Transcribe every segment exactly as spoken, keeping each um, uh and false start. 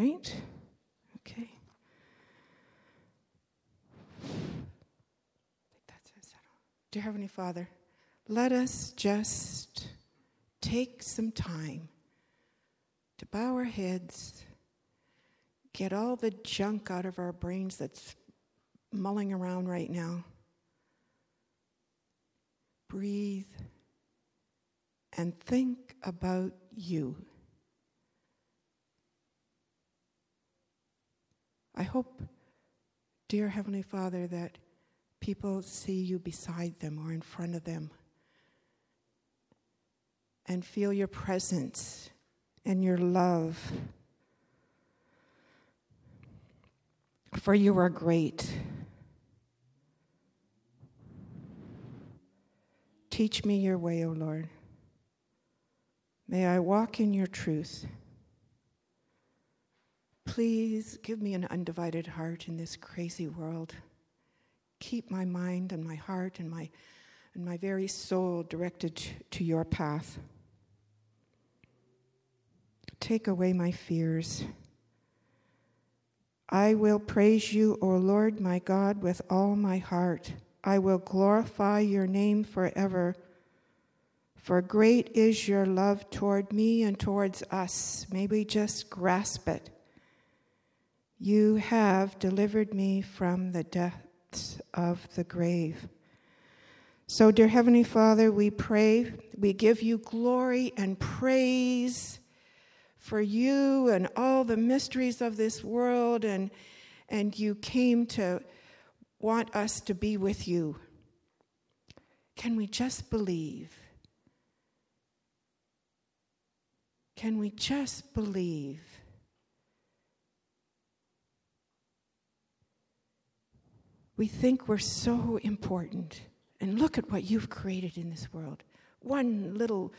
right? Okay. I think that's it. Dear Heavenly Father, let us just take some time to bow our heads, get all the junk out of our brains that's mulling around right now. Breathe and think about you. I hope, dear Heavenly Father, that people see you beside them or in front of them and feel your presence and your love. For you are great. Teach me your way, O Lord. May I walk in your truth. Please give me an undivided heart in this crazy world. Keep my mind and my heart and my and my very soul directed to your path. Take away my fears. I will praise you, O Lord my God, with all my heart. I will glorify your name forever. For great is your love toward me and towards us. May we just grasp it. You have delivered me from the depths of the grave. So, dear Heavenly Father, we pray, we give you glory and praise for you and all the mysteries of this world, and, and you came to want us to be with you. Can we just believe? Can we just believe? We think we're so important. And look at what you've created in this world. One little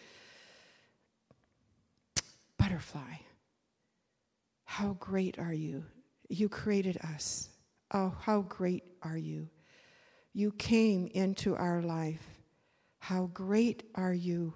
butterfly. How great are you? You created us. Oh, how great are you? You came into our life. How great are you?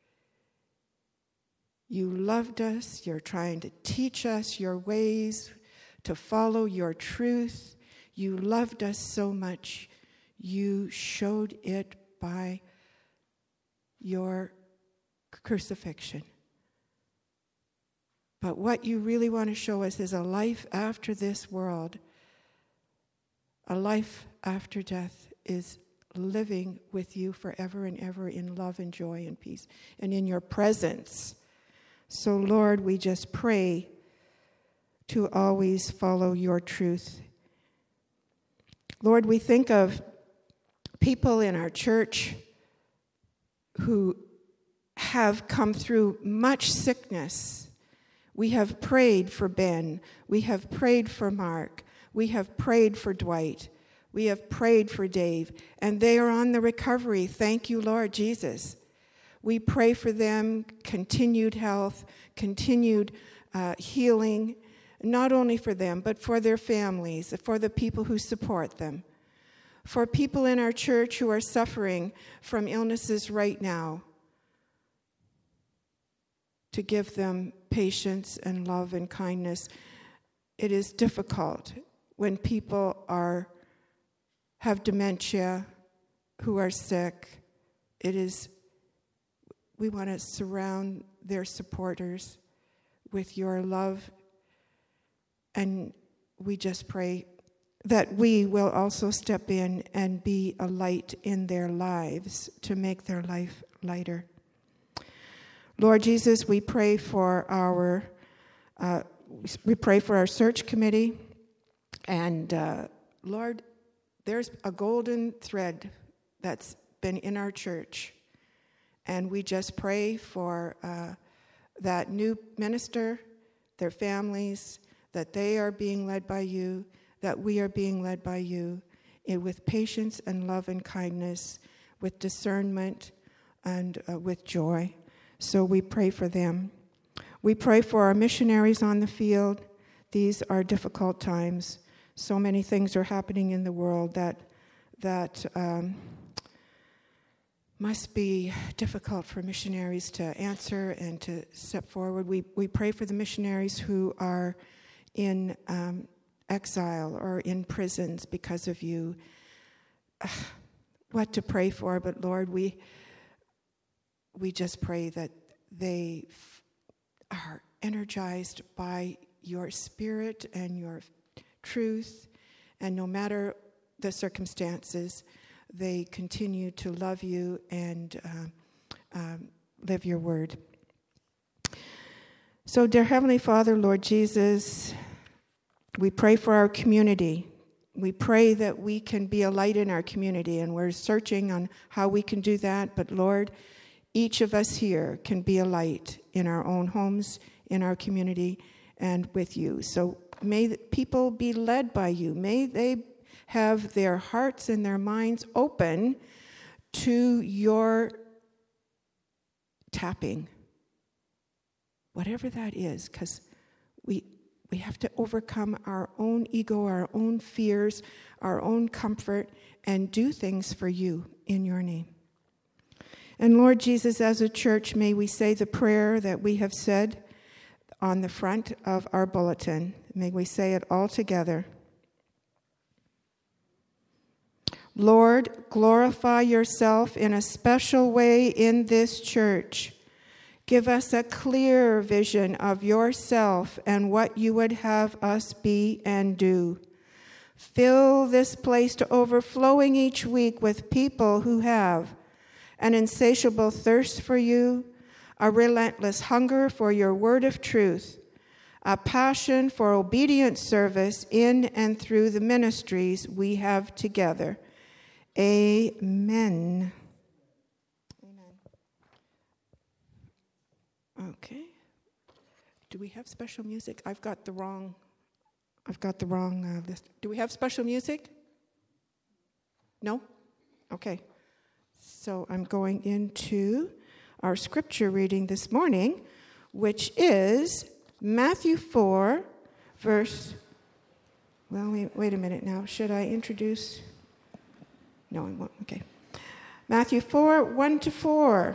You loved us. You're trying to teach us your ways, to follow your truth. You loved us so much. You showed it by your crucifixion. But what you really want to show us is a life after this world. A life after death is living with you forever and ever in love and joy and peace and in your presence. So, Lord, we just pray to always follow your truth. Lord, we think of people in our church who have come through much sickness. We have prayed for Ben. We have prayed for Mark. We have prayed for Dwight. We have prayed for Dave. And they are on the recovery. Thank you, Lord Jesus. We pray for them continued health, continued uh, healing, not only for them, but for their families, for the people who support them. For people in our church who are suffering from illnesses right now, to give them patience and love and kindness. It is difficult when people are have dementia, who are sick. It is, we want to surround their supporters with your love, and we just pray that we will also step in and be a light in their lives to make their life lighter. Lord Jesus, we pray for our uh, we pray for our search committee, and uh, Lord, there's a golden thread that's been in our church, and we just pray for uh, that new minister, their families, that they are being led by you, that we are being led by you in, with patience and love and kindness, with discernment and uh, with joy. So we pray for them. We pray for our missionaries on the field. These are difficult times. So many things are happening in the world that that um, must be difficult for missionaries to answer and to step forward. We we pray for the missionaries who are in um, exile or in prisons because of you. Uh, what to pray for, but Lord, we we just pray that they f- are energized by your Spirit and your truth, and no matter the circumstances, they continue to love you and uh, um, live your word. So, dear Heavenly Father, Lord Jesus, we pray for our community. We pray that we can be a light in our community, and we're searching on how we can do that. But Lord, each of us here can be a light in our own homes, in our community, and with you. So may the people be led by you. May they have their hearts and their minds open to your tapping, whatever that is, because we we have to overcome our own ego, our own fears, our own comfort, and do things for you in your name. And Lord Jesus, as a church, may we say the prayer that we have said on the front of our bulletin. May we say it all together. Lord, glorify yourself in a special way in this church. Give us a clear vision of yourself and what you would have us be and do. Fill this place to overflowing each week with people who have an insatiable thirst for you, a relentless hunger for your word of truth, a passion for obedient service in and through the ministries we have together. Amen. Amen. Okay. Do we have special music? I've got the wrong. I've got the wrong uh, list. Do we have special music? No? Okay. So I'm going into our scripture reading this morning, which is Matthew four, verse. Well, wait, wait a minute now. Should I introduce? No, I won't. Okay. Matthew four, one to four.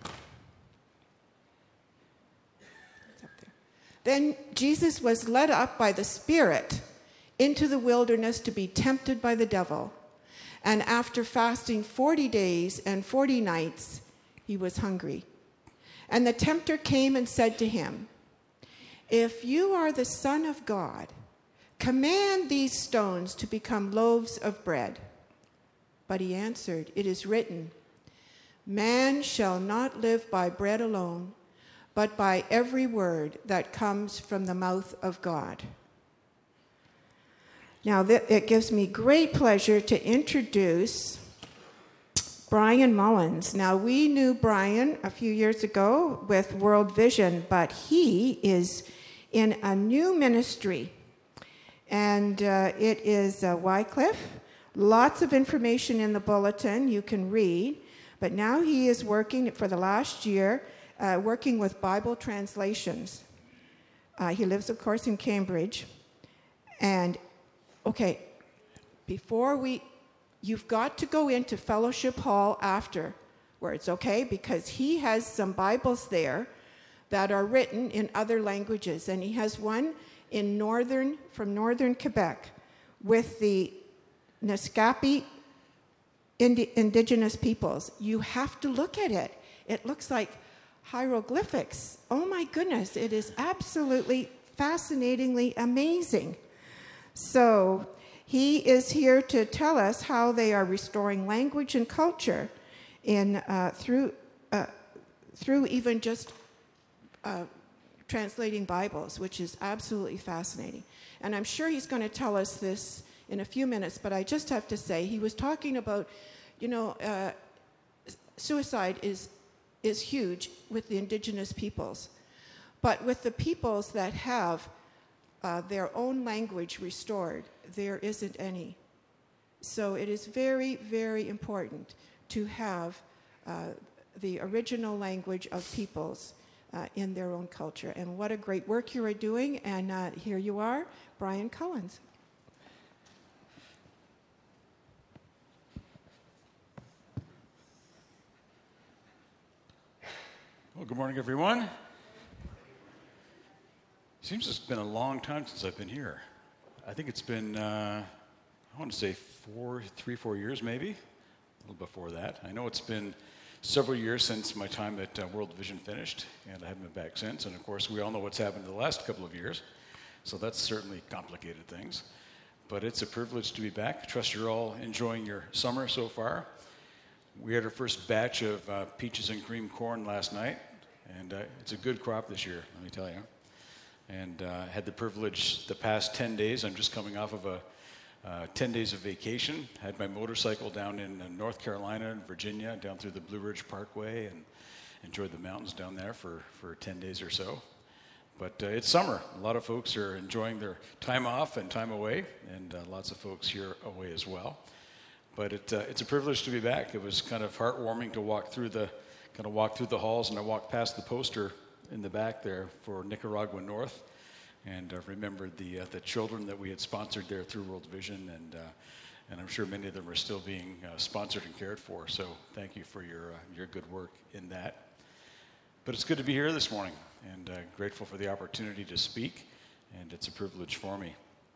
It's up there. Then Jesus was led up by the Spirit into the wilderness to be tempted by the devil. And after fasting forty days and forty nights, he was hungry. And the tempter came and said to him, "If you are the Son of God, command these stones to become loaves of bread." But he answered, "It is written, man shall not live by bread alone, but by every word that comes from the mouth of God." Now, th- it gives me great pleasure to introduce Brian Mullins. Now, we knew Brian a few years ago with World Vision, but he is in a new ministry, and uh, it is uh, Wycliffe. Lots of information in the bulletin you can read, but now he is working for the last year, uh, working with Bible translations. Uh, he lives, of course, in Cambridge. And, okay, before we, you've got to go into Fellowship Hall afterwards, okay? Because he has some Bibles there that are written in other languages, and he has one in northern, from northern Quebec with the Naskapi Indi- indigenous peoples. You have to look at it. It looks like hieroglyphics. Oh my goodness, it is absolutely fascinatingly amazing. So he is here to tell us how they are restoring language and culture in uh, through uh, through even just uh, translating Bibles, which is absolutely fascinating. And I'm sure he's going to tell us this in a few minutes, but I just have to say, he was talking about, you know, uh, suicide is is huge with the indigenous peoples. But with the peoples that have uh, their own language restored, there isn't any. So it is very, very important to have uh, the original language of peoples uh, in their own culture. And what a great work you are doing. And uh, here you are, Brian Mullins. Well, good morning, everyone. Seems it's been a long time since I've been here. I think it's been, uh, I want to say four, three, four years maybe, a little before that. I know it's been several years since my time at uh, World Vision finished, and I haven't been back since. And of course, we all know what's happened in the last couple of years, so that's certainly complicated things. But it's a privilege to be back. I trust you're all enjoying your summer so far. We had our first batch of uh, peaches and cream corn last night, and uh, it's a good crop this year, let me tell you. And uh, had the privilege the past ten days, I'm just coming off of a uh, ten days of vacation, had my motorcycle down in uh, North Carolina and Virginia, down through the Blue Ridge Parkway, and enjoyed the mountains down there for, for ten days or so. But uh, it's summer. A lot of folks are enjoying their time off and time away, and uh, lots of folks here away as well. But it, uh, it's a privilege to be back. It was kind of heartwarming to walk through the kind of walk through the halls, and I walked past the poster in the back there for Nicaragua North, and uh, remembered the uh, the children that we had sponsored there through World Vision, and uh, and I'm sure many of them are still being uh, sponsored and cared for. So thank you for your uh, your good work in that. But it's good to be here this morning, and uh, grateful for the opportunity to speak, and it's a privilege for me.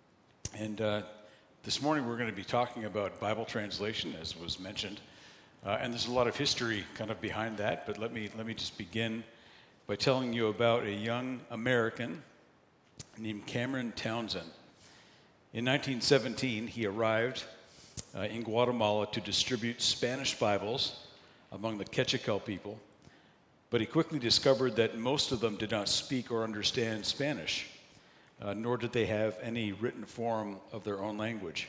And uh, this morning we're going to be talking about Bible translation, as was mentioned, uh, and there's a lot of history kind of behind that. But let me let me just begin by telling you about a young American named Cameron Townsend. In nineteen seventeen, he arrived uh, in Guatemala to distribute Spanish Bibles among the Quechua people, but he quickly discovered that most of them did not speak or understand Spanish, uh, nor did they have any written form of their own language.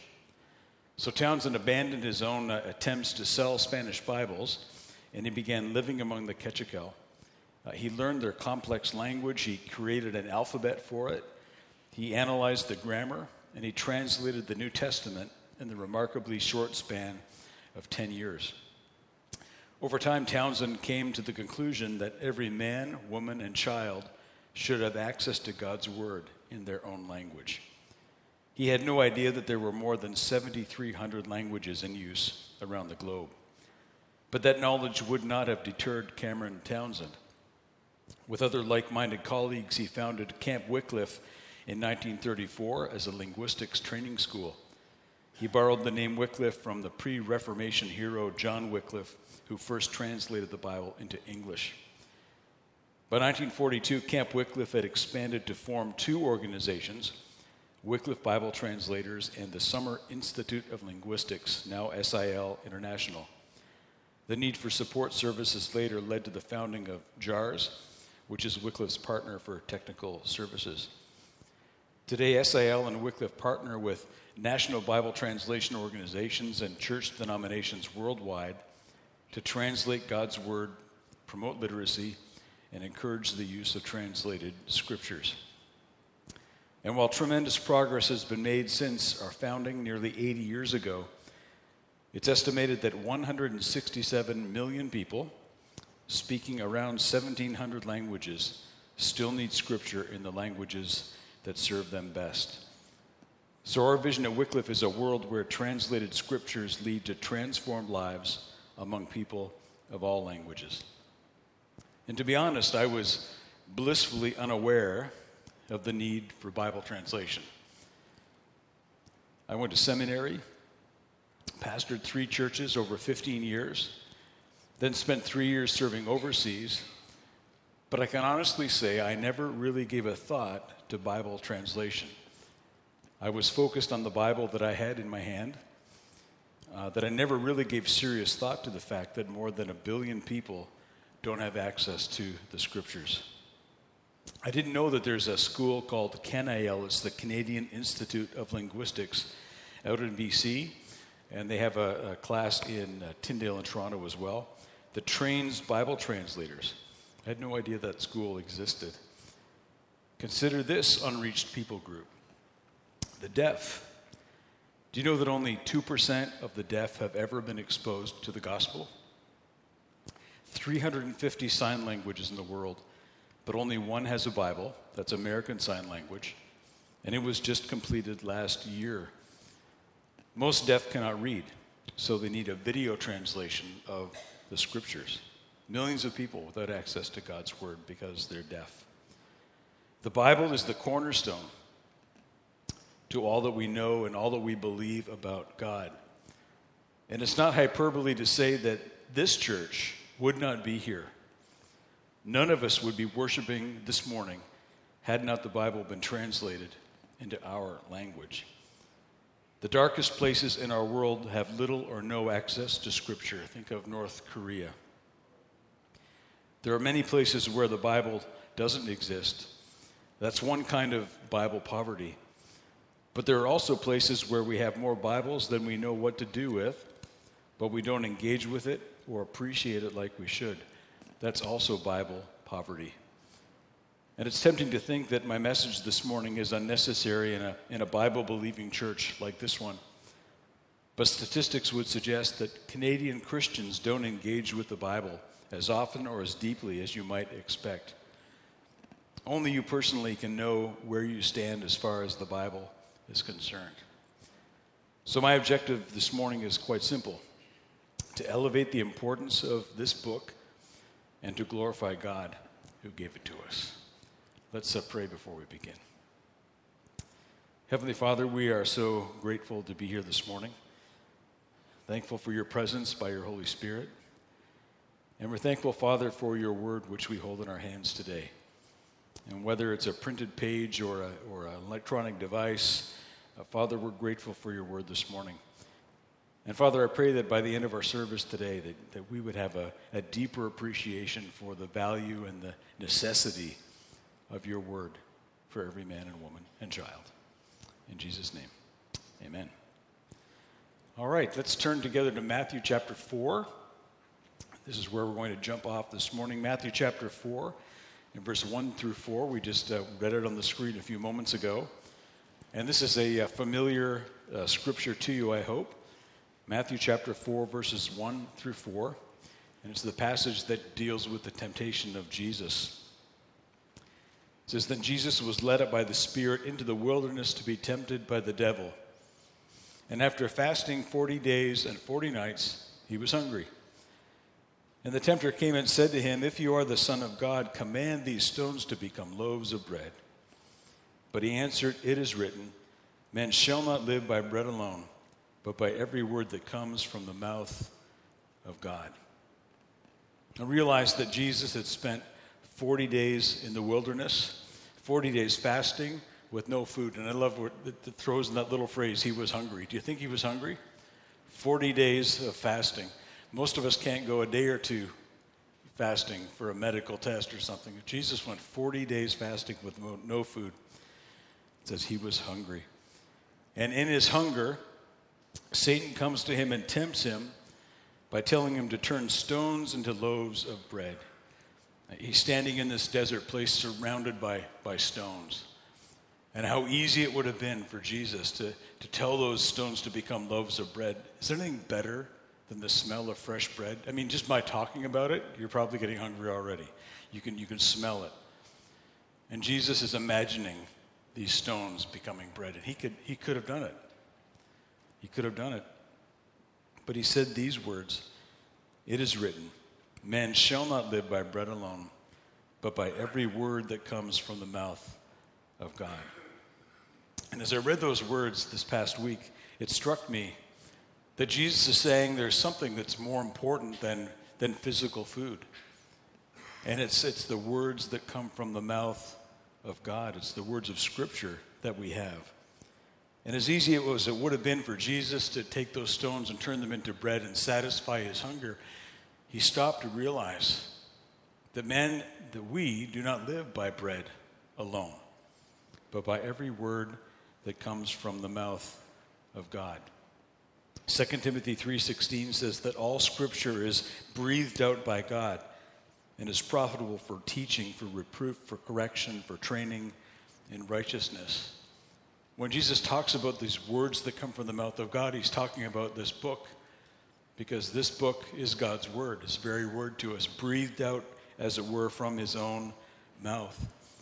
So Townsend abandoned his own uh, attempts to sell Spanish Bibles, and he began living among the Quechua. Uh, he learned their complex language, he created an alphabet for it, he analyzed the grammar, and he translated the New Testament in the remarkably short span of ten years. Over time, Townsend came to the conclusion that every man, woman, and child should have access to God's Word in their own language. He had no idea that there were more than seventy-three hundred languages in use around the globe. But that knowledge would not have deterred Cameron Townsend. With other like-minded colleagues, he founded Camp Wycliffe in nineteen thirty-four as a linguistics training school. He borrowed the name Wycliffe from the pre-Reformation hero John Wycliffe, who first translated the Bible into English. By nineteen forty-two, Camp Wycliffe had expanded to form two organizations, Wycliffe Bible Translators and the Summer Institute of Linguistics, now S I L International. The need for support services later led to the founding of J A R S, which is Wycliffe's partner for technical services. Today, S I L and Wycliffe partner with national Bible translation organizations and church denominations worldwide to translate God's Word, promote literacy, and encourage the use of translated scriptures. And while tremendous progress has been made since our founding nearly eighty years ago, it's estimated that one hundred sixty-seven million people speaking around seventeen hundred languages still need scripture in the languages that serve them best. So our vision at Wycliffe is a world where translated scriptures lead to transformed lives among people of all languages. And to be honest, I was blissfully unaware of the need for Bible translation. I went to seminary, pastored three churches over fifteen years, then spent three years serving overseas, but I can honestly say I never really gave a thought to Bible translation. I was focused on the Bible that I had in my hand, uh, that I never really gave serious thought to the fact that more than a billion people don't have access to the scriptures. I didn't know that there's a school called C A N I L, it's the Canadian Institute of Linguistics, out in B C, and they have a, a class in uh, Tyndale and Toronto as well, that trains Bible translators. I had no idea that school existed. Consider this unreached people group, the deaf. Do you know that only two percent of the deaf have ever been exposed to the gospel? three hundred fifty sign languages in the world, but only one has a Bible, that's American Sign Language, and it was just completed last year. Most deaf cannot read, so they need a video translation of the scriptures. Millions of people without access to God's Word because they're deaf. The Bible is the cornerstone to all that we know and all that we believe about God. And it's not hyperbole to say that this church would not be here. None of us would be worshiping this morning had not the Bible been translated into our language. The darkest places in our world have little or no access to Scripture. Think of North Korea. There are many places where the Bible doesn't exist. That's one kind of Bible poverty. But there are also places where we have more Bibles than we know what to do with, but we don't engage with it or appreciate it like we should. That's also Bible poverty. And it's tempting to think that my message this morning is unnecessary in a, in a Bible-believing church like this one. But statistics would suggest that Canadian Christians don't engage with the Bible as often or as deeply as you might expect. Only you personally can know where you stand as far as the Bible is concerned. So my objective this morning is quite simple: to elevate the importance of this book and to glorify God who gave it to us. Let's uh, pray before we begin. Heavenly Father, we are so grateful to be here this morning. Thankful for your presence by your Holy Spirit. And we're thankful, Father, for your word which we hold in our hands today. And whether it's a printed page or, a, or an electronic device, uh, Father, we're grateful for your word this morning. And Father, I pray that by the end of our service today, that, that we would have a, a deeper appreciation for the value and the necessity of your word for every man and woman and child. In Jesus' name, amen. All right, let's turn together to Matthew chapter four. This is where we're going to jump off this morning. Matthew chapter four. In verse one through four, we just uh, read it on the screen a few moments ago. And this is a, a familiar uh, scripture to you, I hope. Matthew chapter four, verses one through four. And it's the passage that deals with the temptation of Jesus. It says, "Then Jesus was led up by the Spirit into the wilderness to be tempted by the devil. And after fasting forty days and forty nights, he was hungry. And the tempter came and said to him, 'If you are the Son of God, command these stones to become loaves of bread.' But he answered, 'It is written, man shall not live by bread alone, but by every word that comes from the mouth of God.'" I realized that Jesus had spent forty days in the wilderness, forty days fasting with no food. And I love what it throws in that little phrase, he was hungry. Do you think he was hungry? forty days of fasting. Most of us can't go a day or two fasting for a medical test or something. Jesus went forty days fasting with no food. It says he was hungry. And in his hunger, Satan comes to him and tempts him by telling him to turn stones into loaves of bread. He's standing in this desert place surrounded by, by stones. And how easy it would have been for Jesus to, to tell those stones to become loaves of bread. Is there anything better than the smell of fresh bread? I mean, just by talking about it, you're probably getting hungry already. You can, you can smell it. And Jesus is imagining these stones becoming bread. And he could, he could have done it. He could have done it. But he said these words, "It is written, man shall not live by bread alone, but by every word that comes from the mouth of God." And as I read those words this past week, it struck me that Jesus is saying there's something that's more important than, than physical food. And it's, it's the words that come from the mouth of God. It's the words of Scripture that we have. And as easy it was, it would have been for Jesus to take those stones and turn them into bread and satisfy his hunger, he stopped to realize that man, that we do not live by bread alone, but by every word that comes from the mouth of God. Second Timothy three sixteen says that all Scripture is breathed out by God and is profitable for teaching, for reproof, for correction, for training in righteousness. When Jesus talks about these words that come from the mouth of God, he's talking about this book, because this book is God's word, his very word to us, breathed out, as it were, from his own mouth.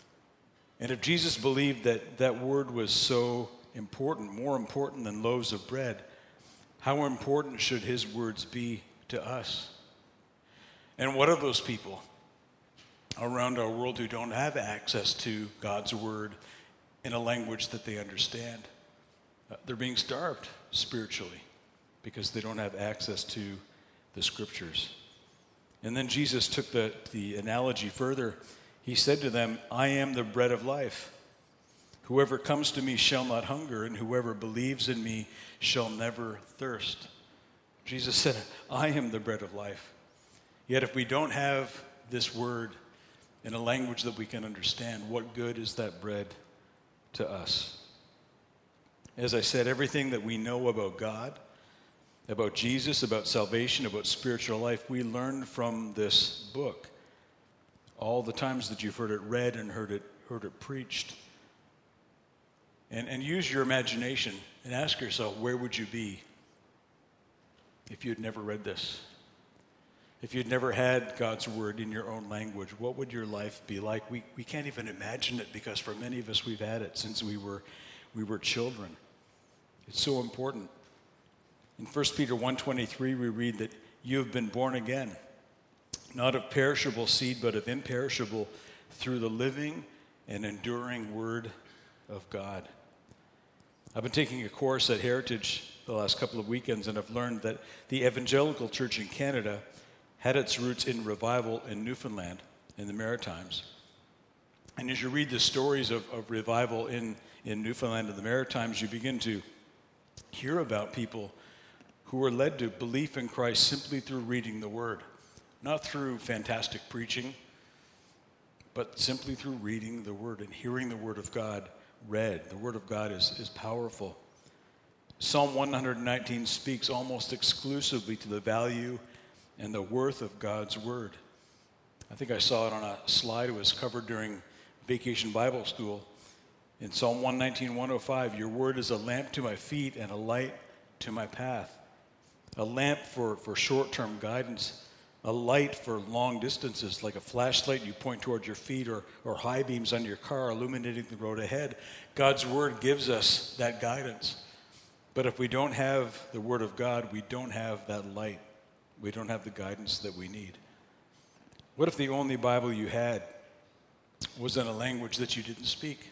And if Jesus believed that that word was so important, more important than loaves of bread, how important should his words be to us? And what of those people around our world who don't have access to God's word in a language that they understand. Uh, they're being starved spiritually because they don't have access to the scriptures. And then Jesus took the, the analogy further. He said to them, I am the bread of life. Whoever comes to me shall not hunger, and whoever believes in me shall never thirst. Jesus said, I am the bread of life. Yet if we don't have this word in a language that we can understand, what good is that bread to us? As I said, everything that we know about God, about Jesus, about salvation, about spiritual life, we learn from this book. All the times that you've heard it read and heard it heard it preached. And, and use your imagination and ask yourself, where would you be if you'd never read this? If you'd never had God's word in your own language, what would your life be like? We we can't even imagine it because for many of us, we've had it since we were we were children. It's so important. In First Peter one twenty-three, we read that you have been born again, not of perishable seed, but of imperishable, through the living and enduring word of God. I've been taking a course at Heritage the last couple of weekends, and I've learned that the evangelical church in Canada had its roots in revival in Newfoundland, in the Maritimes. And as you read the stories of, of revival in, in Newfoundland and the Maritimes, you begin to hear about people who were led to belief in Christ simply through reading the Word. Not through fantastic preaching, but simply through reading the Word and hearing the Word of God read. The Word of God is, is powerful. Psalm one nineteen speaks almost exclusively to the value and the worth of God's Word. I think I saw it on a slide. It was covered during Vacation Bible School. In Psalm one nineteen, one oh five, your word is a lamp to my feet and a light to my path. A lamp for, for short-term guidance, a light for long distances, like a flashlight you point toward your feet, or, or high beams on your car illuminating the road ahead. God's word gives us that guidance. But if we don't have the word of God, we don't have that light. We don't have the guidance that we need. What if the only Bible you had was in a language that you didn't speak?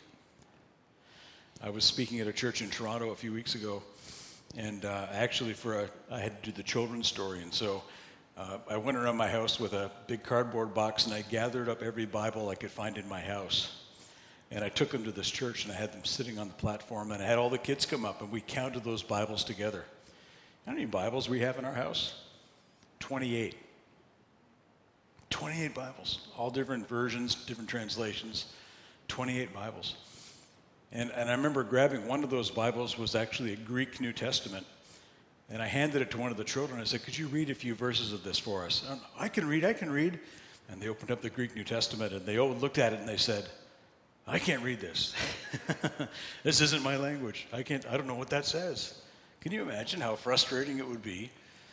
I was speaking at a church in Toronto a few weeks ago, and uh, actually for a, I had to do the children's story, and so uh, I went around my house with a big cardboard box, and I gathered up every Bible I could find in my house. And I took them to this church, and I had them sitting on the platform, and I had all the kids come up, and we counted those Bibles together. How many Bibles we have in our house? twenty-eight. twenty-eight Bibles, all different versions, different translations, twenty-eight Bibles. And, and I remember grabbing one of those Bibles, was actually a Greek New Testament, and I handed it to one of the children. I said, could you read a few verses of this for us? And I can read, I can read. And they opened up the Greek New Testament, and they all looked at it, and they said, I can't read this. This isn't my language. I can't, I don't know what that says. Can you imagine how frustrating it would be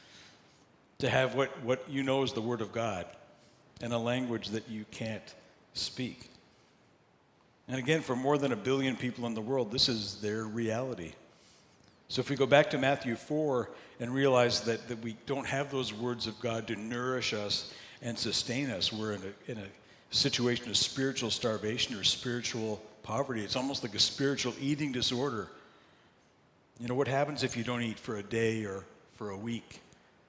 to have what, what you know is the Word of God in a language that you can't speak? And again, for more than a billion people in the world, this is their reality. So if we go back to Matthew four and realize that, that we don't have those words of God to nourish us and sustain us, we're in a, in a situation of spiritual starvation or spiritual poverty. It's almost like a spiritual eating disorder. You know, what happens if you don't eat for a day or for a week?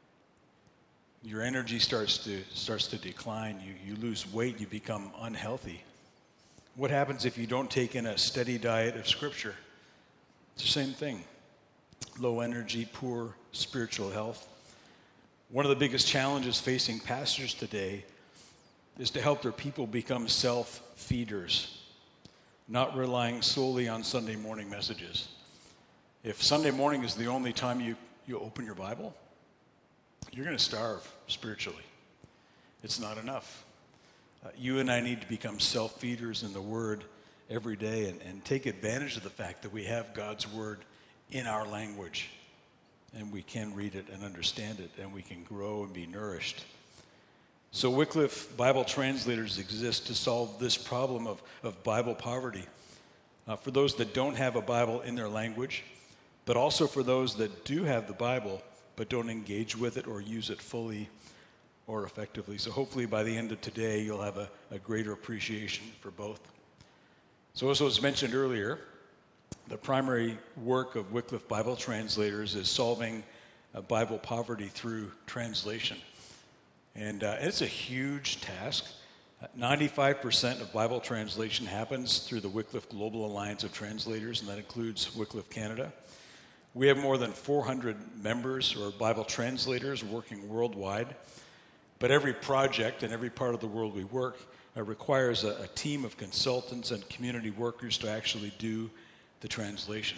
Your energy starts to starts to decline. You, you lose weight. You become unhealthy. What happens if you don't take in a steady diet of Scripture? It's the same thing. Low energy, poor spiritual health. One of the biggest challenges facing pastors today is to help their people become self-feeders, not relying solely on Sunday morning messages. If Sunday morning is the only time you, you open your Bible, you're going to starve spiritually. It's not enough. Uh, you and I need to become self-feeders in the Word every day and, and take advantage of the fact that we have God's Word in our language, and we can read it and understand it, and we can grow and be nourished. So Wycliffe Bible translators exist to solve this problem of, of Bible poverty. Uh, for those that don't have a Bible in their language, but also for those that do have the Bible but don't engage with it or use it fully. or effectively. So hopefully by the end of today, you'll have a, a greater appreciation for both. So as was mentioned earlier, the primary work of Wycliffe Bible translators is solving uh, Bible poverty through translation. And uh, it's a huge task. Uh, ninety-five percent of Bible translation happens through the Wycliffe Global Alliance of Translators, and that includes Wycliffe Canada. We have more than four hundred members or Bible translators working worldwide. But every project and every part of the world we work uh, requires a, a team of consultants and community workers to actually do the translation.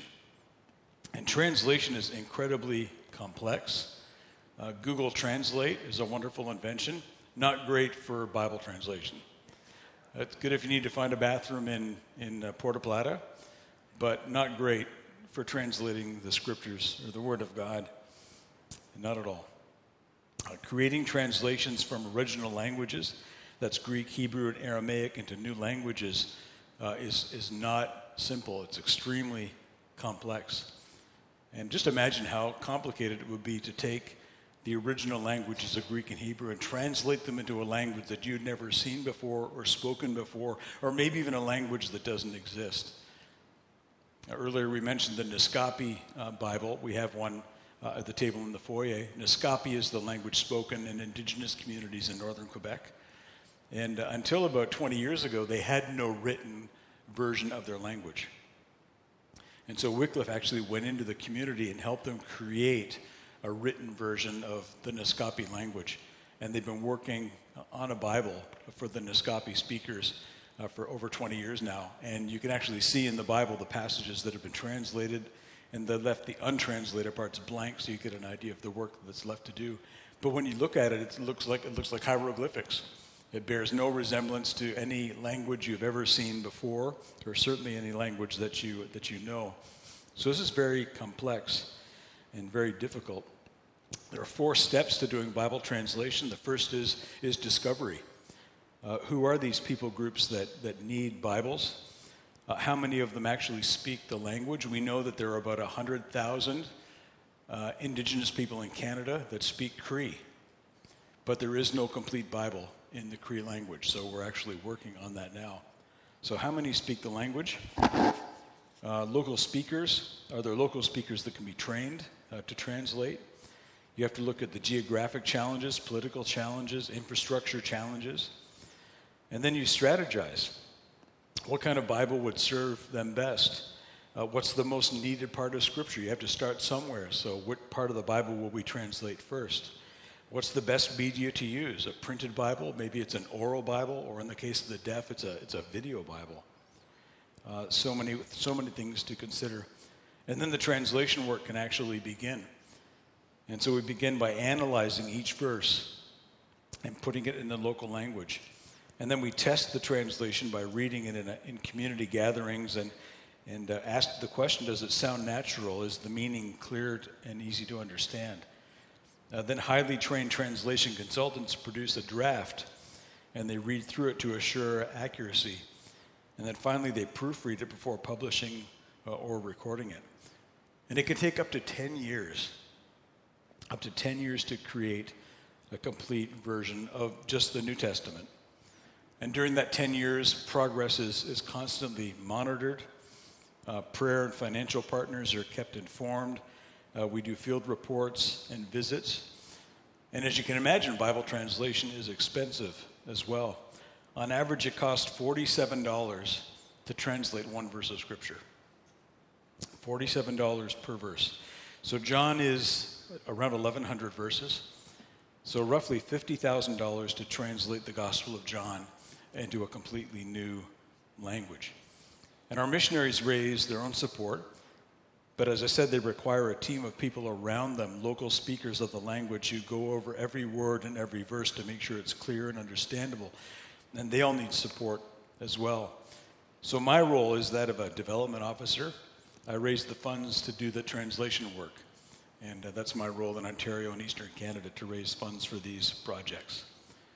And translation is incredibly complex. Uh, Google Translate is a wonderful invention, not great for Bible translation. It's good if you need to find a bathroom in, in uh, Puerto Plata, but not great for translating the scriptures or the Word of God. Not at all. Uh, creating translations from original languages, that's Greek, Hebrew, and Aramaic, into new languages uh, is, is not simple. It's extremely complex. And just imagine how complicated it would be to take the original languages of Greek and Hebrew and translate them into a language that you'd never seen before or spoken before, or maybe even a language that doesn't exist. Now, earlier we mentioned the Naskapi uh, Bible. We have one Uh, at the table in the foyer. Naskapi is the language spoken in indigenous communities in northern Quebec. And uh, until about twenty years ago, they had no written version of their language. And so Wycliffe actually went into the community and helped them create a written version of the Naskapi language. And they've been working on a Bible for the Naskapi speakers uh, for over twenty years now. And you can actually see in the Bible the passages that have been translated, and they left the untranslated parts blank so you get an idea of the work that's left to do. But when you look at it, it looks like it looks like hieroglyphics. It bears no resemblance to any language you've ever seen before, or certainly any language that you that you know. So this is very complex and very difficult. There are four steps to doing Bible translation. The first is is discovery. Uh, who are these people groups that that need Bibles? Uh, how many of them actually speak the language? We know that there are about one hundred thousand uh, indigenous people in Canada that speak Cree, but there is no complete Bible in the Cree language, so we're actually working on that now. So how many speak the language? Uh, local speakers, are there local speakers that can be trained uh, to translate? You have to look at the geographic challenges, political challenges, infrastructure challenges, and then you strategize. What kind of Bible would serve them best? Uh, what's the most needed part of Scripture? You have to start somewhere. So what part of the Bible will we translate first? What's the best media to use? A printed Bible? Maybe it's an oral Bible, or in the case of the deaf, it's a it's a video Bible. Uh, so many so many things to consider. And then the translation work can actually begin. And so we begin by analyzing each verse and putting it in the local language. And then we test the translation by reading it in, a, in community gatherings and, and uh, ask the question, does it sound natural? Is the meaning clear and easy to understand? Uh, then highly trained translation consultants produce a draft, and they read through it to assure accuracy. And then finally, they proofread it before publishing uh, or recording it. And it can take up to ten years, up to ten years to create a complete version of just the New Testament. And during that ten years, progress is, is constantly monitored. Uh, prayer and financial partners are kept informed. Uh, we do field reports and visits. And as you can imagine, Bible translation is expensive as well. On average, it costs forty-seven dollars to translate one verse of Scripture. forty-seven dollars per verse. So John is around eleven hundred verses. So roughly fifty thousand dollars to translate the Gospel of John into a completely new language. And our missionaries raise their own support. But as I said, they require a team of people around them, local speakers of the language, who go over every word and every verse to make sure it's clear and understandable. And they all need support as well. So my role is that of a development officer. I raise the funds to do the translation work. And uh, that's my role in Ontario and Eastern Canada, to raise funds for these projects.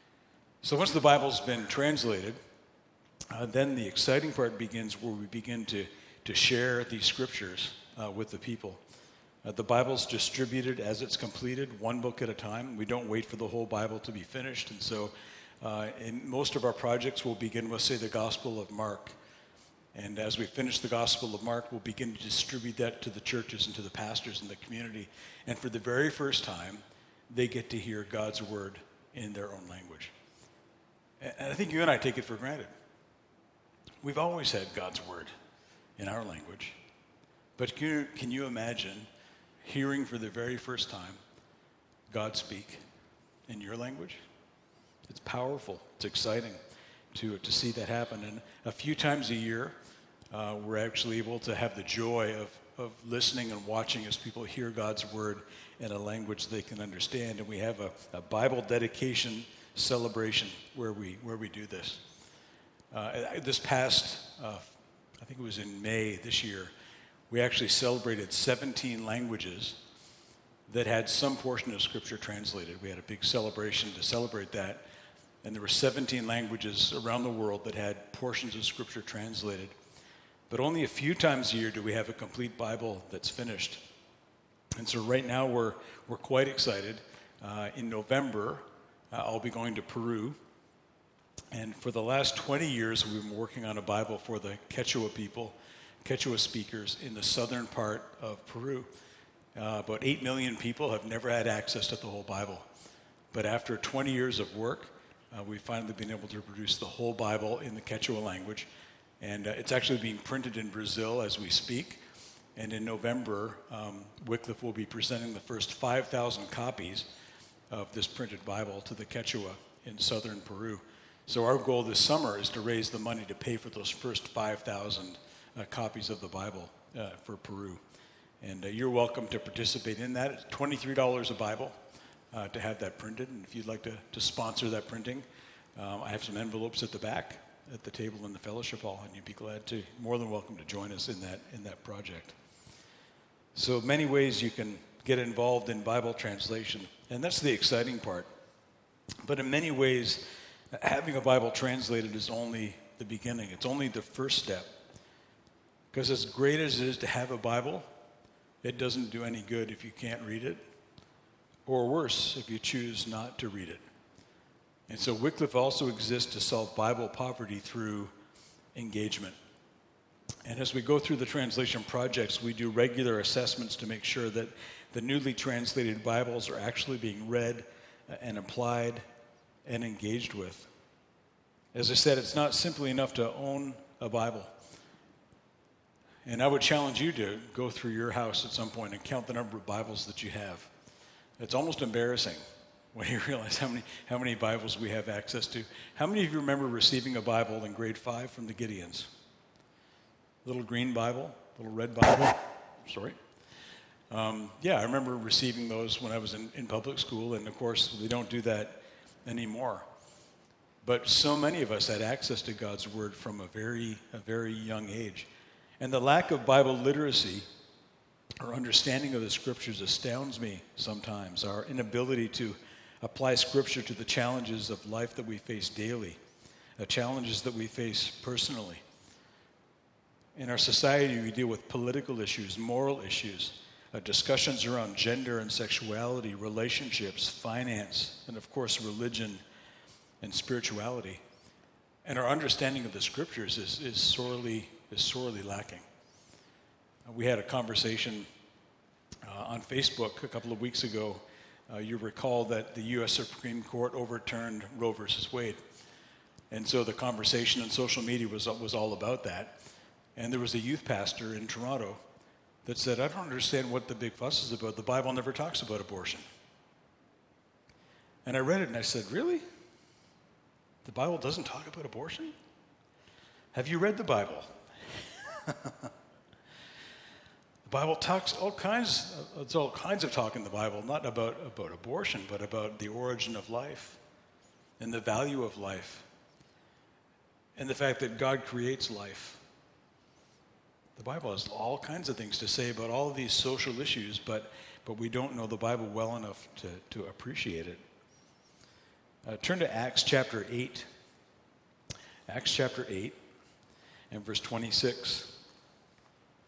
So once the Bible's been translated, uh, then the exciting part begins, where we begin to, to share these scriptures uh, with the people. Uh, the Bible's distributed as it's completed, one book at a time. We don't wait for the whole Bible to be finished. And so uh, in most of our projects, we'll begin with, say, the Gospel of Mark. And as we finish the Gospel of Mark, we'll begin to distribute that to the churches and to the pastors in the community. And for the very first time, they get to hear God's word in their own language. And I think you and I take it for granted. We've always had God's word in our language. But can you, can you imagine hearing for the very first time God speak in your language? It's powerful. It's exciting to, to see that happen. And a few times a year, uh, we're actually able to have the joy of, of listening and watching as people hear God's word in a language they can understand. And we have a, a Bible dedication celebration where we where we do this. Uh, this past, uh, I think it was in May this year, we actually celebrated seventeen languages that had some portion of Scripture translated. We had a big celebration to celebrate that, and there were seventeen languages around the world that had portions of Scripture translated. But only a few times a year do we have a complete Bible that's finished. And so right now we're we're quite excited. Uh, in November, uh, I'll be going to Peru. And for the last twenty years, we've been working on a Bible for the Quechua people, Quechua speakers in the southern part of Peru. Uh, about eight million people have never had access to the whole Bible. But after twenty years of work, uh, we've finally been able to produce the whole Bible in the Quechua language. And uh, it's actually being printed in Brazil as we speak. And in November, um, Wycliffe will be presenting the first five thousand copies of this printed Bible to the Quechua in southern Peru. So our goal this summer is to raise the money to pay for those first five thousand uh, copies of the Bible uh, for Peru. And uh, you're welcome to participate in that. It's twenty-three dollars a Bible uh, to have that printed. And if you'd like to, to sponsor that printing, um, I have some envelopes at the back at the table in the fellowship hall, and you'd be glad to, more than welcome to join us in that in that project. So many ways you can get involved in Bible translation, and that's the exciting part. But in many ways, having a Bible translated is only the beginning. It's only the first step. Because as great as it is to have a Bible, it doesn't do any good if you can't read it, or worse, if you choose not to read it. And so Wycliffe also exists to solve Bible poverty through engagement. And as we go through the translation projects, we do regular assessments to make sure that the newly translated Bibles are actually being read and applied and engaged with. As I said, it's not simply enough to own a Bible. And I would challenge you to go through your house at some point and count the number of Bibles that you have. It's almost embarrassing when you realize how many how many Bibles we have access to. How many of you remember receiving a Bible in grade five from the Gideons? Little green Bible, little red Bible. Sorry. Um, yeah, I remember receiving those when I was in, in public school, and of course, we don't do that anymore. But so many of us had access to God's Word from a very, a very young age. And the lack of Bible literacy or understanding of the Scriptures astounds me sometimes. Our inability to apply Scripture to the challenges of life that we face daily, the challenges that we face personally. In our society, we deal with political issues, moral issues, uh, discussions around gender and sexuality, relationships, finance, and of course, religion and spirituality. And our understanding of the Scriptures is, is sorely is sorely lacking. Uh, we had a conversation uh, on Facebook a couple of weeks ago. Uh, you recall that the U S Supreme Court overturned Roe versus Wade. And so the conversation on social media was, was all about that. And there was a youth pastor in Toronto that said, I don't understand what the big fuss is about. The Bible never talks about abortion. And I read it and I said, really? The Bible doesn't talk about abortion? Have you read the Bible? The Bible talks all kinds, it's all kinds of talk in the Bible, not about, about abortion, but about the origin of life and the value of life and the fact that God creates life. The Bible has all kinds of things to say about all of these social issues, but, but we don't know the Bible well enough to, to appreciate it. Uh, turn to Acts chapter eight. Acts chapter eight and verse twenty-six.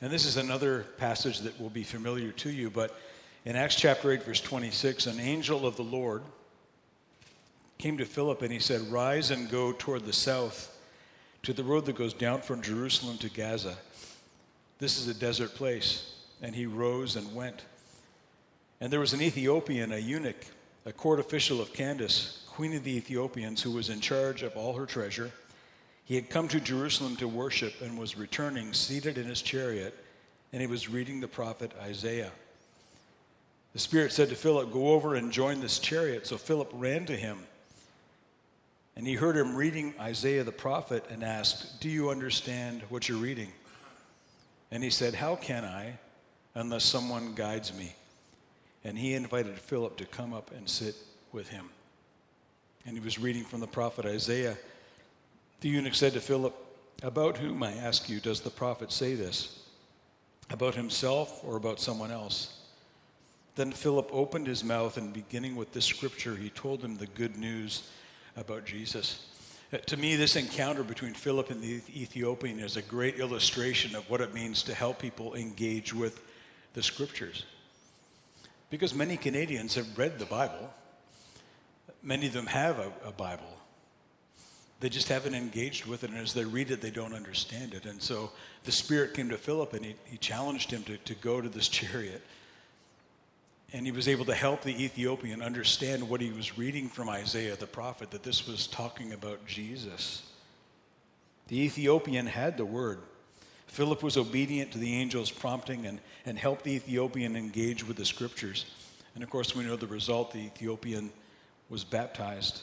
And this is another passage that will be familiar to you, but in Acts chapter eight, verse twenty-six, an angel of the Lord came to Philip and he said, "Rise and go toward the south to the road that goes down from Jerusalem to Gaza. This is a desert place." And he rose and went. And there was an Ethiopian, a eunuch, a court official of Candace, queen of the Ethiopians, who was in charge of all her treasure. He had come to Jerusalem to worship and was returning, seated in his chariot, and he was reading the prophet Isaiah. The Spirit said to Philip, "Go over and join this chariot." So Philip ran to him, and he heard him reading Isaiah the prophet and asked, "Do you understand what you're reading?" And he said, "How can I, unless someone guides me?" And he invited Philip to come up and sit with him. And he was reading from the prophet Isaiah. The eunuch said to Philip, "About whom, I ask you, does the prophet say this? About himself or about someone else?" Then Philip opened his mouth, and beginning with this scripture, he told him the good news about Jesus. Uh, to me, this encounter between Philip and the Ethiopian is a great illustration of what it means to help people engage with the scriptures. Because many Canadians have read the Bible. Many of them have a, a Bible. They just haven't engaged with it, and as they read it, they don't understand it. And so the Spirit came to Philip, and he, he challenged him to, to go to this chariot. And he was able to help the Ethiopian understand what he was reading from Isaiah the prophet, that this was talking about Jesus. The Ethiopian had the word. Philip was obedient to the angel's prompting and, and helped the Ethiopian engage with the scriptures. And of course, we know the result. The Ethiopian was baptized.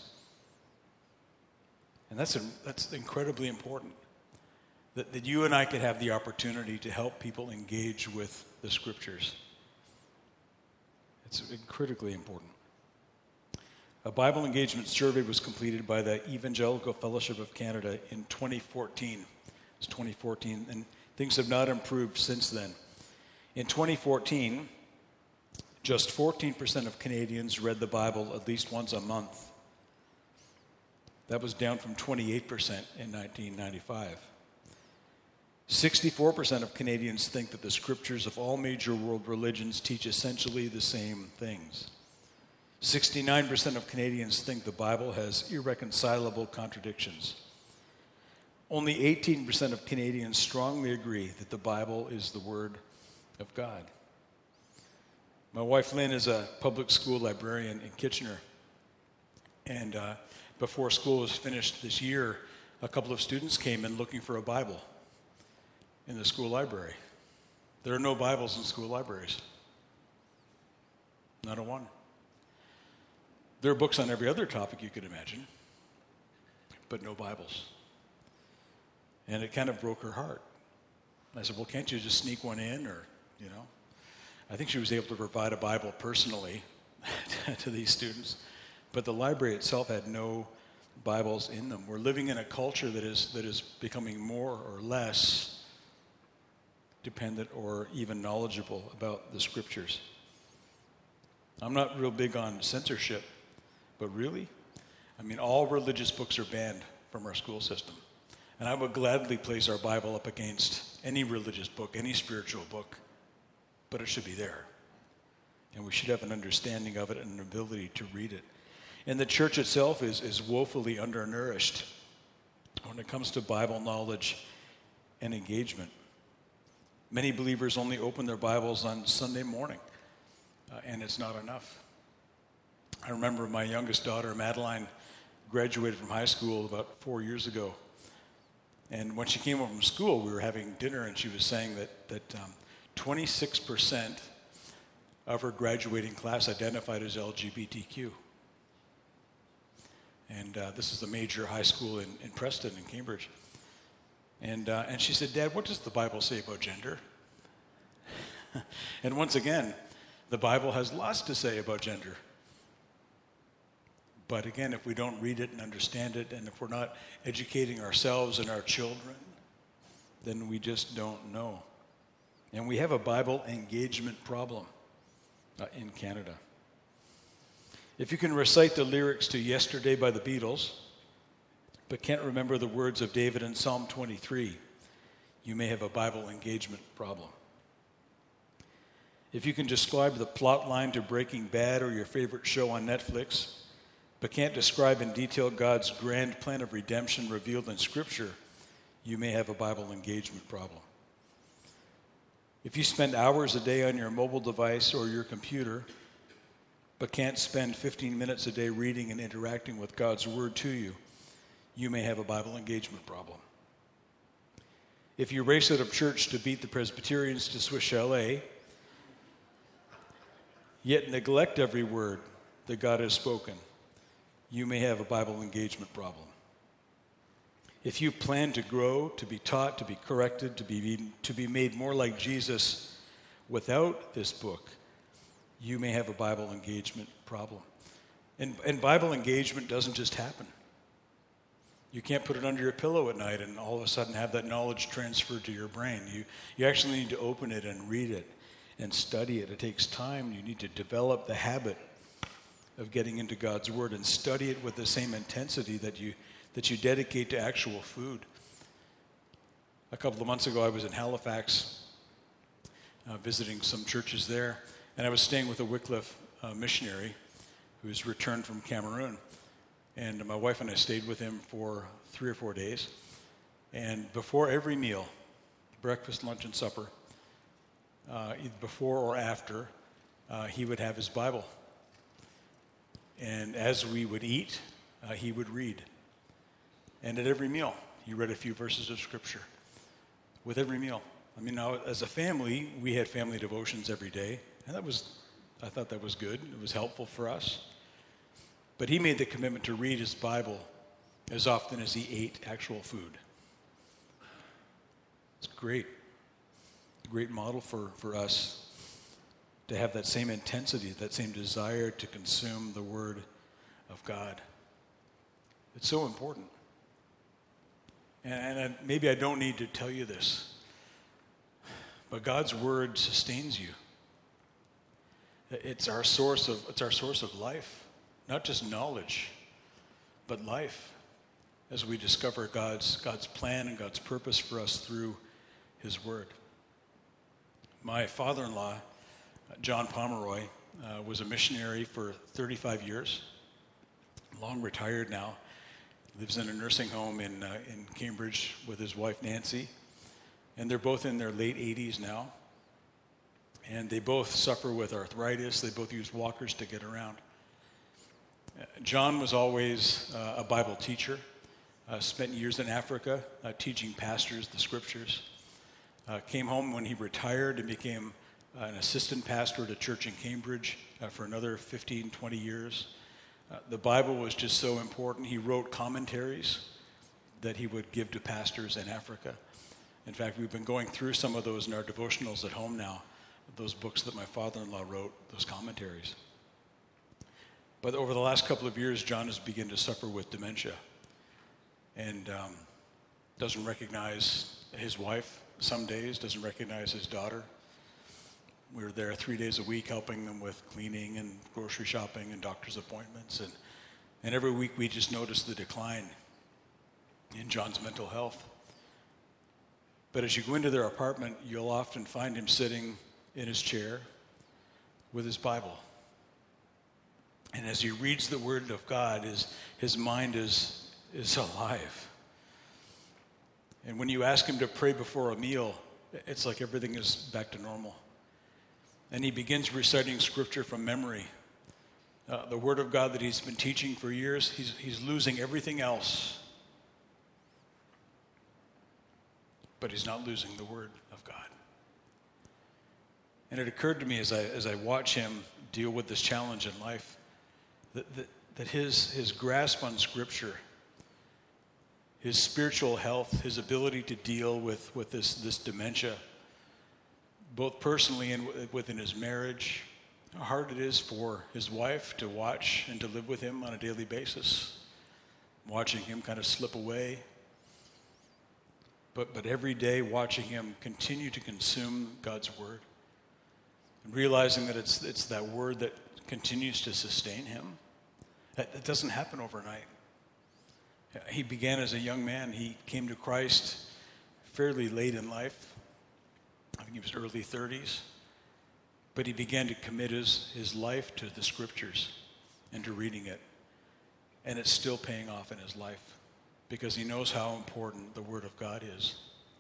And that's, a, that's incredibly important, that, that you and I could have the opportunity to help people engage with the scriptures. It's critically important. A Bible engagement survey was completed by the Evangelical Fellowship of Canada in twenty fourteen. It's twenty fourteen, and things have not improved since then. In twenty fourteen, just fourteen percent of Canadians read the Bible at least once a month. That was down from twenty-eight percent in nineteen ninety-five. sixty-four percent of Canadians think that the scriptures of all major world religions teach essentially the same things. sixty-nine percent of Canadians think the Bible has irreconcilable contradictions. Only eighteen percent of Canadians strongly agree that the Bible is the Word of God. My wife Lynn is a public school librarian in Kitchener. And uh, before school was finished this year, a couple of students came in looking for a Bible in the school library. There are no Bibles in school libraries. Not a one. There are books on every other topic you could imagine, but no Bibles. And it kind of broke her heart. I said, "Well, can't you just sneak one in?" Or, you know. I think she was able to provide a Bible personally to these students, but the library itself had no Bibles in them. We're living in a culture that is that is becoming more or less dependent or even knowledgeable about the scriptures. I'm not real big on censorship, but really, I mean, all religious books are banned from our school system. And I would gladly place our Bible up against any religious book, any spiritual book, but it should be there. And we should have an understanding of it and an ability to read it. And the church itself is, is woefully undernourished when it comes to Bible knowledge and engagement. Many believers only open their Bibles on Sunday morning, uh, and it's not enough. I remember my youngest daughter, Madeline, graduated from high school about four years ago. And when she came home from school, we were having dinner, and she was saying that, that um, twenty-six percent of her graduating class identified as L G B T Q. And uh, this is a major high school in, in Preston, in Cambridge. And, uh, and she said, "Dad, what does the Bible say about gender?" And once again, the Bible has lots to say about gender. But again, if we don't read it and understand it, and if we're not educating ourselves and our children, then we just don't know. And we have a Bible engagement problem uh, in Canada. If you can recite the lyrics to Yesterday by the Beatles, but can't remember the words of David in Psalm twenty-three, you may have a Bible engagement problem. If you can describe the plot line to Breaking Bad or your favorite show on Netflix, but can't describe in detail God's grand plan of redemption revealed in Scripture, you may have a Bible engagement problem. If you spend hours a day on your mobile device or your computer, but can't spend fifteen minutes a day reading and interacting with God's Word to you, you may have a Bible engagement problem. If you race out of church to beat the Presbyterians to Swiss Chalet, yet neglect every word that God has spoken, you may have a Bible engagement problem. If you plan to grow, to be taught, to be corrected, to be, to be made more like Jesus without this book, you may have a Bible engagement problem. And, and Bible engagement doesn't just happen. You can't put it under your pillow at night and all of a sudden have that knowledge transferred to your brain. You, you actually need to open it and read it and study it. It takes time. You need to develop the habit of getting into God's Word and study it with the same intensity that you that you dedicate to actual food. A couple of months ago, I was in Halifax uh, visiting some churches there, and I was staying with a Wycliffe uh, missionary who's returned from Cameroon. And my wife and I stayed with him for three or four days. And before every meal, breakfast, lunch, and supper, uh, either before or after, uh, he would have his Bible. And as we would eat, uh, he would read. And at every meal, he read a few verses of Scripture. With every meal. I mean, now, as a family, we had family devotions every day. And that was, I thought that was good. It was helpful for us. But he made the commitment to read his Bible as often as he ate actual food. It's great. A great model for, for us to have that same intensity, that same desire to consume the Word of God. It's so important. And, and I, maybe I don't need to tell you this, but God's Word sustains you. It's our source of, it's our source of life, not just knowledge, but life, as we discover God's, God's plan and God's purpose for us through His Word. My father-in-law, John Pomeroy, uh, was a missionary for thirty-five years, long retired now. Lives in a nursing home in uh, in Cambridge with his wife Nancy, and they're both in their late eighties now. And they both suffer with arthritis. They both use walkers to get around. Uh, John was always uh, a Bible teacher. Uh, spent years in Africa uh, teaching pastors the Scriptures. Uh, came home when he retired and became uh, an assistant pastor at a church in Cambridge uh, for another fifteen, twenty years. Uh, the Bible was just so important. He wrote commentaries that he would give to pastors in Africa. In fact, we've been going through some of those in our devotionals at home now, those books that my father-in-law wrote, those commentaries. But over the last couple of years, John has begun to suffer with dementia and um, doesn't recognize his wife some days, doesn't recognize his daughter. We were there three days a week helping them with cleaning and grocery shopping and doctor's appointments. And, and every week we just noticed the decline in John's mental health. But as you go into their apartment, you'll often find him sitting in his chair with his Bible. And as he reads the Word of God, his, his mind is, is alive. And when you ask him to pray before a meal, it's like everything is back to normal. And he begins reciting Scripture from memory. Uh, the Word of God that he's been teaching for years, he's, he's losing everything else. But he's not losing the Word of God. And it occurred to me as I, as I watch him deal with this challenge in life, that, that, that his, his grasp on Scripture, his spiritual health, his ability to deal with, with this, this dementia, both personally and within his marriage, how hard it is for his wife to watch and to live with him on a daily basis, watching him kind of slip away. But, but every day watching him continue to consume God's Word, and realizing that it's, it's that Word that continues to sustain him. That, that doesn't happen overnight. He began as a young man. He came to Christ fairly late in life. I think he was early thirties. But he began to commit his, his life to the scriptures and to reading it. And it's still paying off in his life because he knows how important the Word of God is.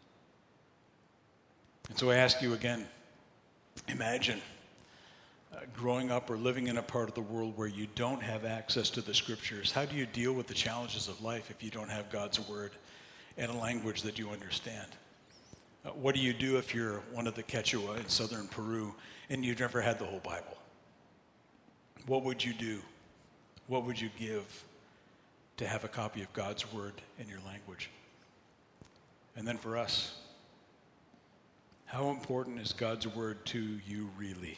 And so I ask you again, imagine uh, growing up or living in a part of the world where you don't have access to the scriptures. How do you deal with the challenges of life if you don't have God's Word in a language that you understand? Uh, what do you do if you're one of the Quechua in southern Peru and you've never had the whole Bible? What would you do? What would you give to have a copy of God's Word in your language? And then for us, how important is God's Word to you really?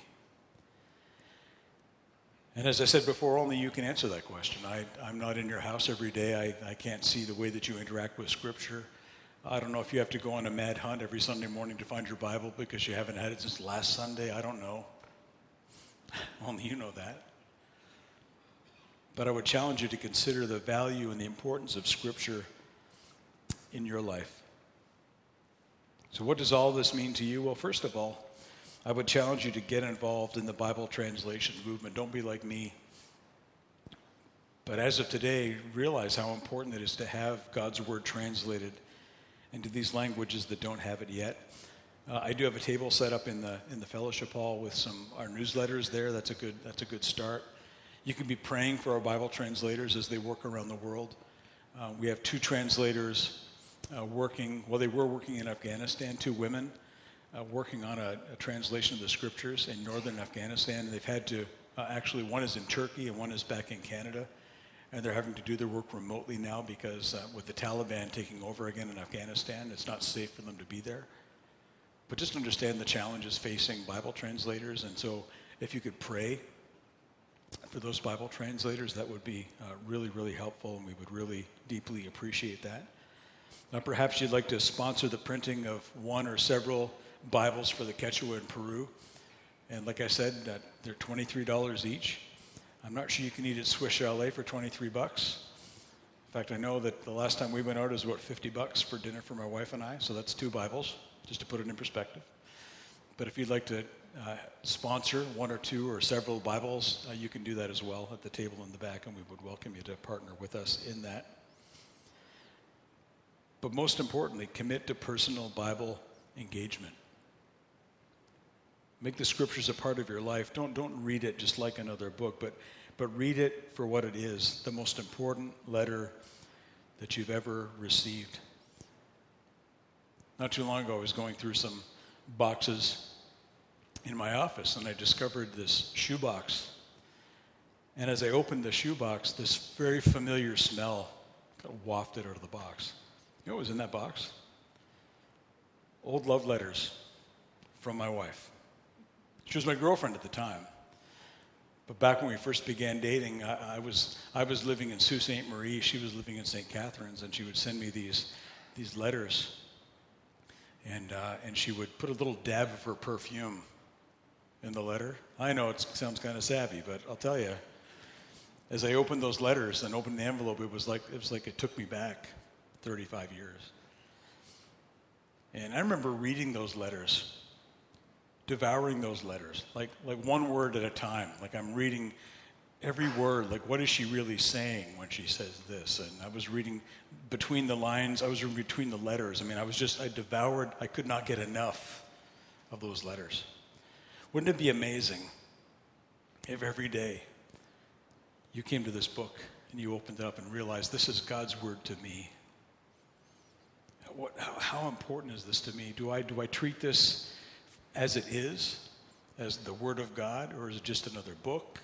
And as I said before, only you can answer that question. I, I'm not in your house every day. I, I can't see the way that you interact with Scripture. I don't know if you have to go on a mad hunt every Sunday morning to find your Bible because you haven't had it since last Sunday. I don't know. Only you know that. But I would challenge you to consider the value and the importance of Scripture in your life. So what does all this mean to you? Well, first of all, I would challenge you to get involved in the Bible translation movement. Don't be like me. But as of today, realize how important it is to have God's Word translated into these languages that don't have it yet. Uh, I do have a table set up in the in the fellowship hall with some our newsletters there. That's a good that's a good start. You can be praying for our Bible translators as they work around the world. Uh, we have two translators uh, working. Well, they were working in Afghanistan. Two women uh, working on a, a translation of the Scriptures in northern Afghanistan. They've had to uh, actually one is in Turkey and one is back in Canada. And they're having to do their work remotely now because uh, with the Taliban taking over again in Afghanistan, it's not safe for them to be there. But just understand the challenges facing Bible translators. And so if you could pray for those Bible translators, that would be uh, really, really helpful, and we would really deeply appreciate that. Now, perhaps you'd like to sponsor the printing of one or several Bibles for the Quechua in Peru. And like I said, uh, they're twenty-three dollars each. I'm not sure you can eat at Swiss Chalet for twenty-three bucks. In fact, I know that the last time we went out it was about fifty bucks for dinner for my wife and I, so that's two Bibles, just to put it in perspective. But if you'd like to uh, sponsor one or two or several Bibles, uh, you can do that as well at the table in the back, and we would welcome you to partner with us in that. But most importantly, commit to personal Bible engagement. Make the Scriptures a part of your life. Don't, don't read it just like another book, but, but read it for what it is, the most important letter that you've ever received. Not too long ago, I was going through some boxes in my office, and I discovered this shoebox. And as I opened the shoebox, this very familiar smell got wafted out of the box. You know what was in that box? Old love letters from my wife. She was my girlfriend at the time. But back when we first began dating, I, I was I was living in Sault Ste. Marie. She was living in Saint Catharines, and she would send me these these letters. And uh, and she would put a little dab of her perfume in the letter. I know it sounds kind of savvy, but I'll tell you, as I opened those letters and opened the envelope, it was like it was like it took me back thirty-five years. And I remember reading those letters, devouring those letters, like like one word at a time. Like I'm reading every word, like what is she really saying when she says this? And I was reading between the lines, I was reading between the letters. I mean, I was just, I devoured, I could not get enough of those letters. Wouldn't it be amazing if every day you came to this book and you opened it up and realized this is God's word to me? What, how, how important is this to me? Do I do I treat this as it is, as the Word of God, or is it just another book?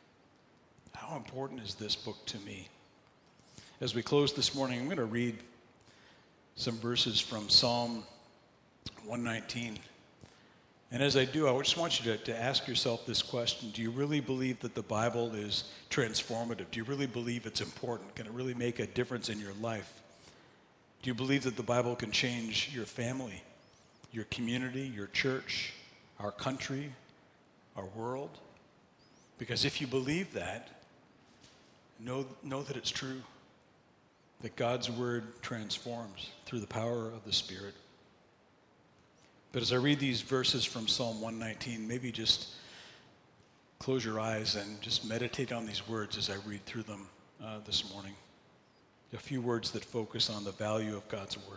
How important is this book to me? As we close this morning, I'm going to read some verses from Psalm one nineteen. And as I do, I just want you to, to ask yourself this question. Do you really believe that the Bible is transformative? Do you really believe it's important? Can it really make a difference in your life? Do you believe that the Bible can change your family, your community, your church, our country, our world? Because if you believe that, know, know that it's true, that God's word transforms through the power of the Spirit. But as I read these verses from Psalm one nineteen, maybe just close your eyes and just meditate on these words as I read through them uh, this morning. A few words that focus on the value of God's word.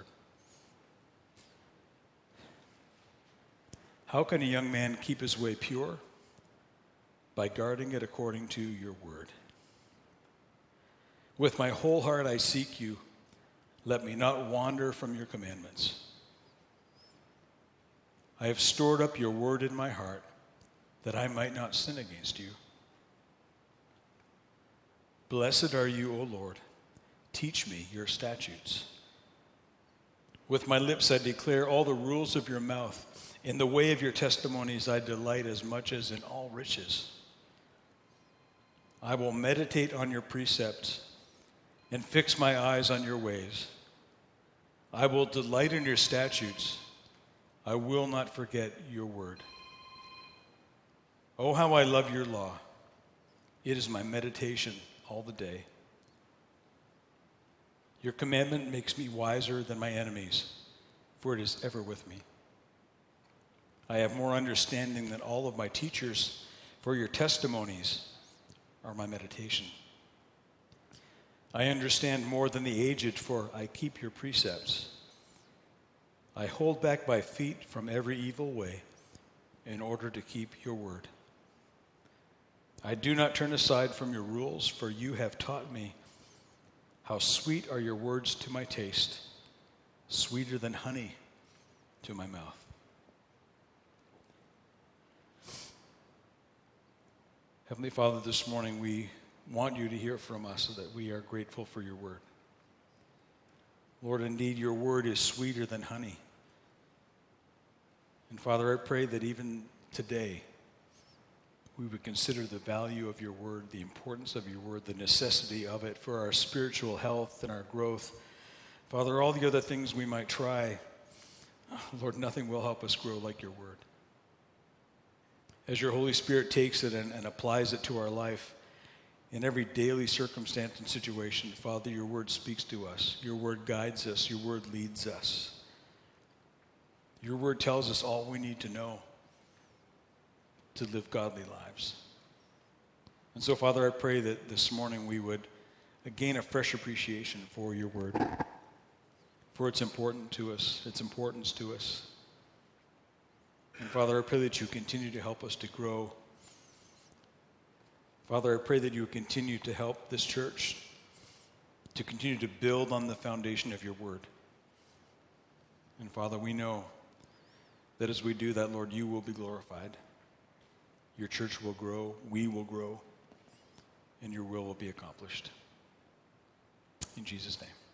How can a young man keep his way pure? By guarding it according to your word. With my whole heart I seek you. Let me not wander from your commandments. I have stored up your word in my heart, that I might not sin against you. Blessed are you, O Lord. Teach me your statutes. With my lips I declare all the rules of your mouth. In the way of your testimonies I delight as much as in all riches. I will meditate on your precepts and fix my eyes on your ways. I will delight in your statutes. I will not forget your word. Oh, how I love your law. It is my meditation all the day. Your commandment makes me wiser than my enemies, for it is ever with me. I have more understanding than all of my teachers, for your testimonies are my meditation. I understand more than the aged, for I keep your precepts. I hold back my feet from every evil way in order to keep your word. I do not turn aside from your rules, for you have taught me. How sweet are your words to my taste, sweeter than honey to my mouth. Heavenly Father, this morning we want you to hear from us so that we are grateful for your word. Lord, indeed, your word is sweeter than honey. And Father, I pray that even today we would consider the value of your word, the importance of your word, the necessity of it for our spiritual health and our growth. Father, all the other things we might try, Lord, nothing will help us grow like your word. As your Holy Spirit takes it and, and applies it to our life, in every daily circumstance and situation, Father, your word speaks to us. Your word guides us. Your word leads us. Your word tells us all we need to know to live godly lives. And so, Father, I pray that this morning we would gain a fresh appreciation for your word, for its important to us, its importance to us. And Father, I pray that you continue to help us to grow. Father, I pray that you would continue to help this church to continue to build on the foundation of your word. And Father, we know that as we do that, Lord, you will be glorified. Your church will grow, we will grow, and your will will be accomplished. In Jesus' name.